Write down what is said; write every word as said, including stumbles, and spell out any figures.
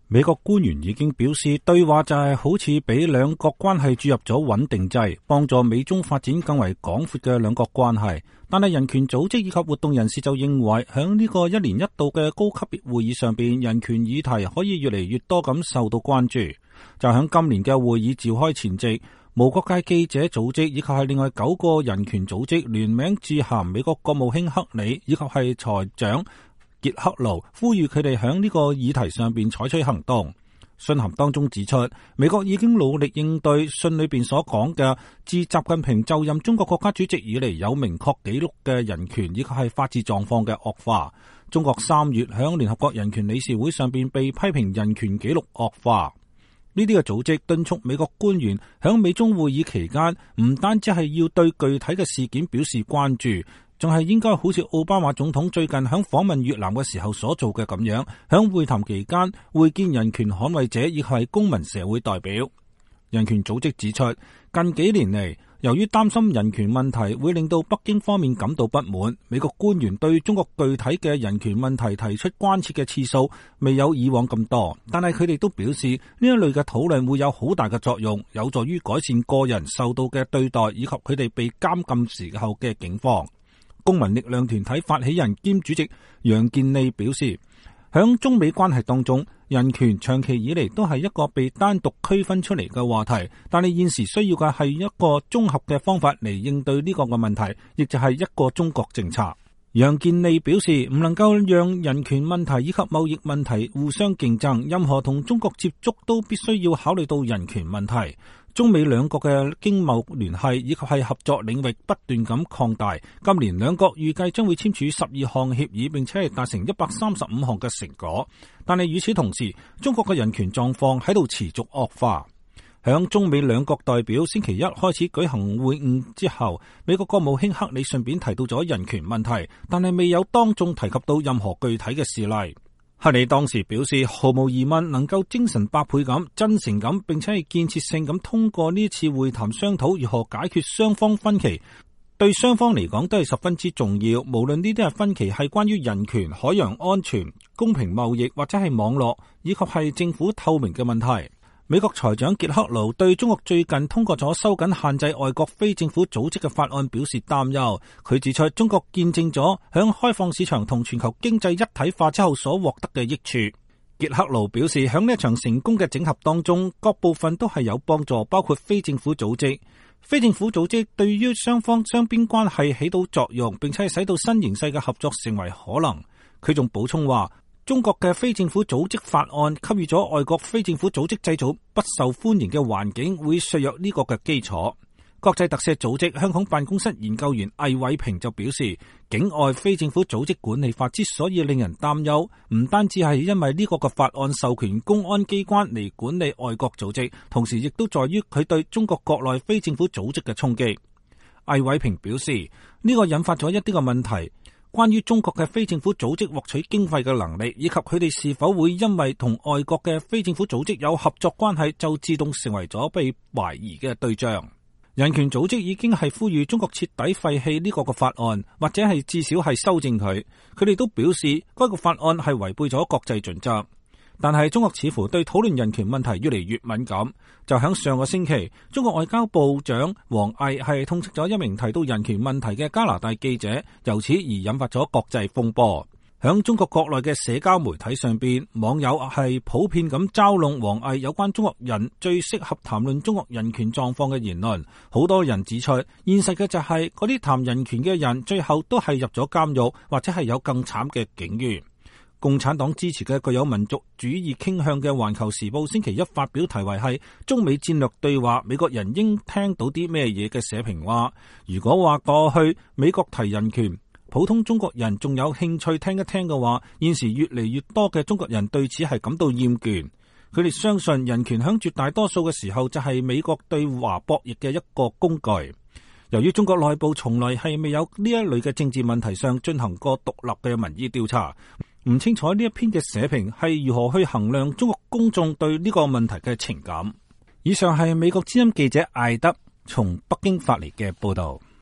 美國官員已經表示，對話就係好似俾兩國關係注入咗穩定劑，幫助美中發展更為廣闊嘅兩國關係。但係人權組織以及活動人士就認為，響呢個一年一度嘅高級別會議上邊，人權議題可以越嚟越多咁受到關注。就響今年嘅會議召開前夕，無國界記者組織以及係另外九個人權組織聯名致函美國國務卿克里以及係財長傑克盧，呼籲佢哋響呢個議題上邊採取行動。信函當中指出，美國已經努力應對信裏邊所講嘅自習近平就任中國國家主席以嚟有明確記錄嘅人權以及係法治狀況嘅惡化。中國三月響聯合國人權理事會上邊被批評人權記錄惡化。呢啲嘅組織敦促美國官員響美中會議期間，唔單止係要對具體嘅事件表示關注，仲係應該好似奧巴馬總統最近響訪問越南嘅時候所做嘅咁樣，響會談期間會見人權捍衛者以及係公民社會代表。人權組織指出，近幾年嚟，由於擔心人權問題會令到北京方面感到不滿，美國官員對中國具體嘅人權問題提出關切嘅次數未有以往咁多，但係佢哋都表示呢一類嘅討論會有好大嘅作用，有助於改善個人受到嘅對待以及佢哋被監禁時候嘅境況。公民力量團體發起人兼主席楊健利表示，響中美關係當中，人權長期以嚟都係一個被單獨區分出嚟嘅話題，但係現時需要嘅係一個綜合嘅方法嚟應對呢個嘅問題，亦就係一個中國政策。楊健利表示，唔能夠讓人權問題以及貿易問題互相競爭，任何同中國接觸都必須要考慮到人權問題。中美兩國嘅經貿聯繫以及係合作領域不斷咁擴大，今年兩國預計將會簽署十二項協議，並且係達成一百三十五項嘅成果。但係與此同時，中國嘅人權狀況喺度持續惡化。響中美兩國代表星期一開始舉行會晤之後，美國國務卿克里順便提到咗人權問題，但係未有當眾提及到任何具體嘅事例。克里當時表示，毫無疑問能夠精神百倍咁、真誠咁，並且係建設性咁通過呢次會談商討如何解決雙方分歧，對雙方嚟講都係十分之重要。無論呢啲係分歧係關於人權、海洋安全、公平貿易或者係網絡以及係政府透明嘅問題。美國財長傑克盧對中國最近通過咗收緊限制外國非政府組織嘅法案表示擔憂。佢指出，中國見證咗響開放市場同全球經濟一體化之後所獲得嘅益處。傑克盧表示，響呢一場成功嘅整合當中，各部分都係有幫助，包括非政府組織。非政府組織對於雙方雙邊關係起到作用，並且係使到新形勢嘅合作成為可能。佢仲補充話，中國嘅非政府組織法案給予咗外國非政府組織製造不受歡迎嘅環境，會削弱呢個嘅基礎。國際特赦組織香港辦公室研究員魏偉平就表示，境外非政府組織管理法之所以令人擔憂，唔單止係因為呢個嘅法案授權公安機關嚟管理外國組織，同時亦都在於佢對中國國內非政府組織嘅衝擊。魏偉平表示，呢個引發咗一啲嘅問題。關於中國嘅非政府組織獲取經費嘅能力，以及佢哋是否會因為同外國嘅非政府組織有合作關係，就自動成為咗被懷疑嘅對象。人權組織已經係呼籲中國徹底廢棄呢個嘅法案，或者係至少係修正佢。佢哋都表示，該個法案係違背咗國際準則。但係中國似乎對討論人權問題越嚟越敏感。就喺上個星期，中國外交部長王毅係痛斥咗一名提到人權問題嘅加拿大記者，由此而引發咗國際風波。響中國國內嘅社交媒體上邊，網友係普遍咁嘲弄王毅有關中國人最適合談論中國人權狀況嘅言論。好多人指出，現實嘅就係嗰啲談人權嘅人，最後都係入咗監獄，或者係有更慘嘅境遇。共產黨支持嘅具有民族主義傾向嘅《環球時報》星期一發表題為係中美戰略對話，美國人應聽到啲咩嘢嘅社評話，如果話過去美國提人權，普通中國人仲有興趣聽一聽嘅話，現時越嚟越多嘅中國人對此係感到厭倦。佢哋相信人權響絕大多數嘅時候就係美國對華博弈嘅一個工具。由於中國內部從來係未有呢一類嘅政治問題上進行過獨立嘅民意調查，唔清楚呢一篇嘅社評係如何去衡量中國公眾對呢個問題嘅情感。以上係美國之音記者艾德從北京發嚟嘅報道。